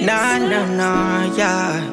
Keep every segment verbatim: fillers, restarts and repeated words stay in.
Nah, nah, nah, yeah.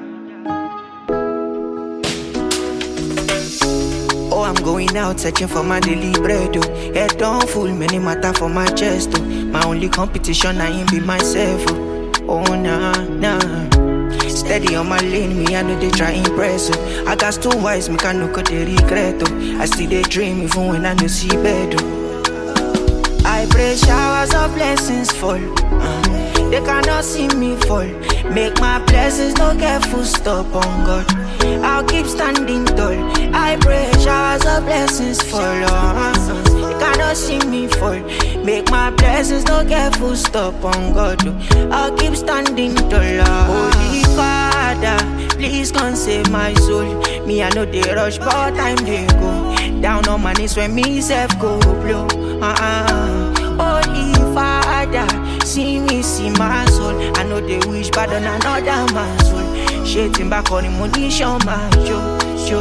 Oh, I'm going out searching for my daily bread, oh. Head don't full, many matter for my chest, oh. My only competition, I ain't be myself, oh. Oh, nah, nah. Steady on my lane, me I know they try impress, oh. I got two wise, me can no they regret, oh. I still they dream even when I no see bed, oh. I pray showers of blessings fall, uh, they cannot see me fall. Make my blessings no get full stop on God. I'll keep standing tall. I pray showers of blessings fall, uh, they cannot see me fall. Make my blessings no get full stop on God. I'll keep standing tall. uh. Holy Father, please come save my soul. Me I know they rush, but time they go. Down on my knees when me self go blow. Uh-uh. Holy Father, see me, see my soul. I know they wish bad on another man's soul. Shitting back on him, money show my show, show.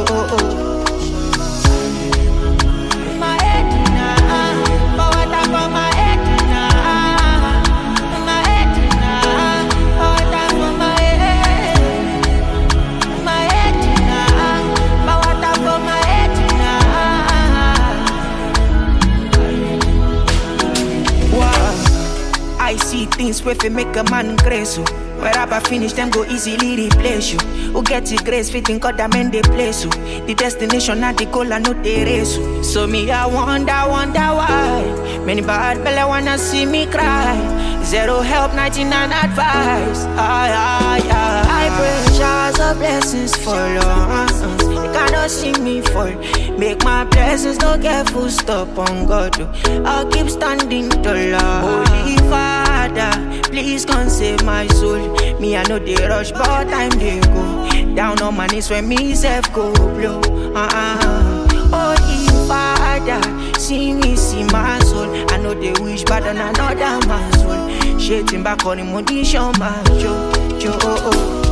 My head now, but what I for my head now, my head now, but what I for my head, my head now, but what I for my head now. Wow, I see things where fi make a man crazy. Where I finish them go easily replace you. Who get it grace fitting God that men they place you. The destination not the goal and not the race you. So me I wonder, wonder why many bad belly wanna see me cry. Zero help, ninety-nine advice. Aye, aye, aye. I pray showers of blessings follow. They cannot see me fall. Make my blessings no get full stop on God. I'll keep standing tall. Holy Father, please come save my soul. Me I know they rush, but time they go. Down on my knees when me self go blow. Uh-uh. Holy Father, see me, see my soul. I know they wish bad on another man's soul. Shitting back on him, money show my show, show.